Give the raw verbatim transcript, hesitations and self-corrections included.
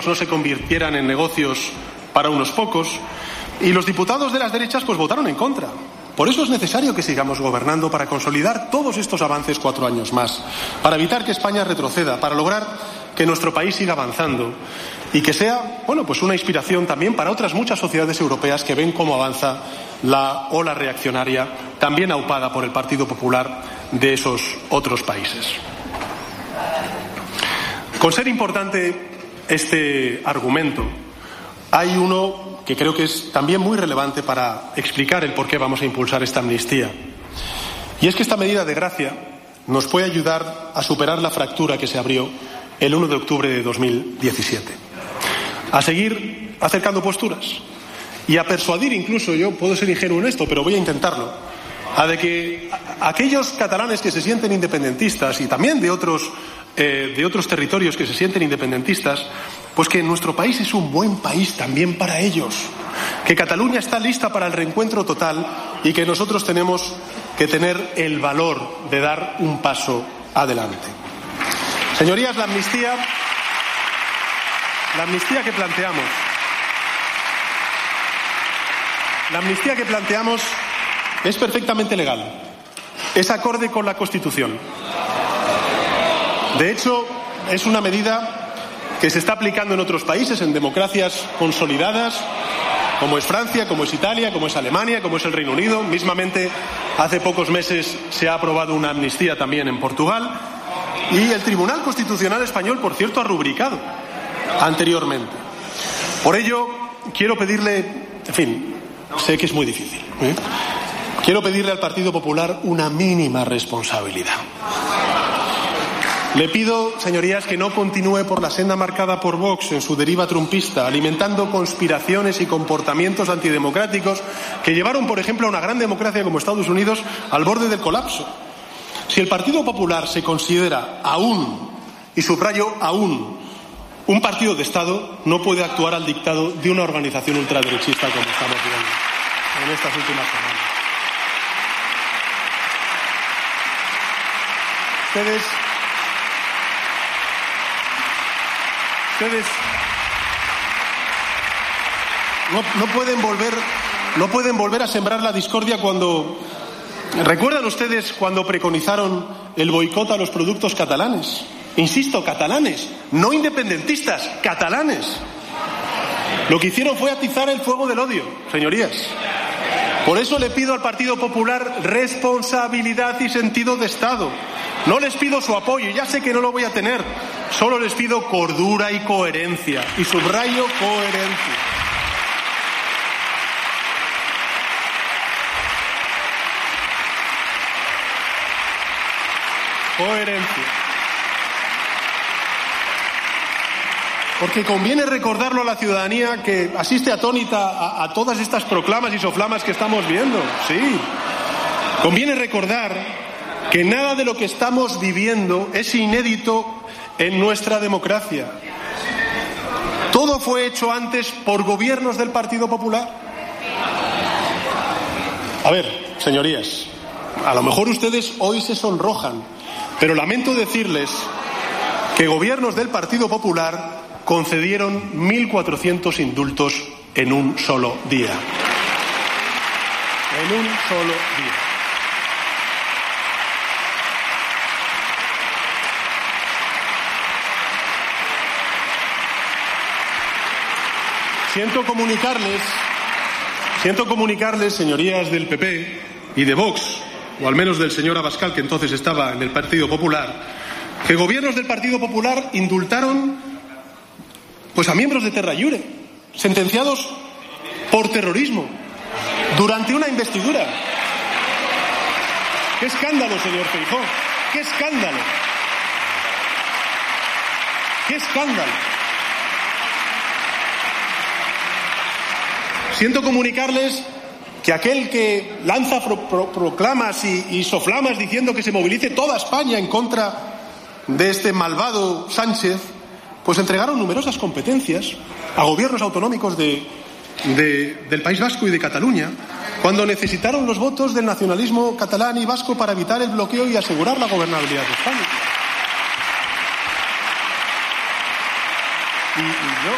no se convirtieran en negocios para unos pocos, y los diputados de las derechas pues votaron en contra. Por eso es necesario que sigamos gobernando para consolidar todos estos avances cuatro años más, para evitar que España retroceda, para lograr que nuestro país siga avanzando y que sea, bueno, pues una inspiración también para otras muchas sociedades europeas que ven cómo avanza la ola reaccionaria, también aupada por el Partido Popular de esos otros países. Con ser importante este argumento, hay uno que creo que es también muy relevante para explicar el por qué vamos a impulsar esta amnistía. Y es que esta medida de gracia nos puede ayudar a superar la fractura que se abrió el uno de octubre de dos mil diecisiete. A seguir acercando posturas y a persuadir, incluso, yo puedo ser ingenuo en esto, pero voy a intentarlo, a de que aquellos catalanes que se sienten independentistas y también de otros, eh, de otros territorios que se sienten independentistas, pues que nuestro país es un buen país también para ellos, que Cataluña está lista para el reencuentro total y que nosotros tenemos que tener el valor de dar un paso adelante. Señorías, la amnistía, la amnistía que planteamos, la amnistía que planteamos es perfectamente legal, es acorde con la Constitución. De hecho, es una medida que se está aplicando en otros países, en democracias consolidadas, como es Francia, como es Italia, como es Alemania, como es el Reino Unido. Mismamente, hace pocos meses se ha aprobado una amnistía también en Portugal. Y el Tribunal Constitucional Español, por cierto, ha rubricado anteriormente. Por ello, quiero pedirle, en fin, sé que es muy difícil, ¿eh? Quiero pedirle al Partido Popular una mínima responsabilidad. Le pido, señorías, que no continúe por la senda marcada por Vox en su deriva trumpista, alimentando conspiraciones y comportamientos antidemocráticos que llevaron, por ejemplo, a una gran democracia como Estados Unidos al borde del colapso. Si el Partido Popular se considera aún, y subrayo aún, un partido de Estado, no puede actuar al dictado de una organización ultraderechista como estamos viendo en estas últimas semanas. Ustedes... Ustedes no, no pueden volver, no pueden volver a sembrar la discordia cuando... ¿Recuerdan ustedes cuando preconizaron el boicot a los productos catalanes? Insisto, catalanes, no independentistas, catalanes. Lo que hicieron fue atizar el fuego del odio, señorías. Por eso le pido al Partido Popular responsabilidad y sentido de Estado. No les pido su apoyo, ya sé que no lo voy a tener. Solo les pido cordura y coherencia. Y subrayo coherencia. Coherencia. Porque conviene recordarlo a la ciudadanía que asiste atónita a, a todas estas proclamas y soflamas que estamos viendo. Sí. Conviene recordar que nada de lo que estamos viviendo es inédito en nuestra democracia. Todo fue hecho antes por gobiernos del Partido Popular. A ver, señorías, a lo mejor ustedes hoy se sonrojan, pero lamento decirles que gobiernos del Partido Popular concedieron mil cuatrocientos indultos en un solo día. En un solo día. Siento comunicarles, siento comunicarles, señorías del P P y de Vox, o al menos del señor Abascal, que entonces estaba en el Partido Popular, que gobiernos del Partido Popular indultaron pues a miembros de Terra Iure, sentenciados por terrorismo, durante una investidura. ¡Qué escándalo, señor Feijóo! ¡Qué escándalo! ¡Qué escándalo! Siento comunicarles que aquel que lanza pro, pro, proclamas y, y soflamas diciendo que se movilice toda España en contra de este malvado Sánchez, pues entregaron numerosas competencias a gobiernos autonómicos de, de, del País Vasco y de Cataluña, cuando necesitaron los votos del nacionalismo catalán y vasco para evitar el bloqueo y asegurar la gobernabilidad de España. Y, y yo...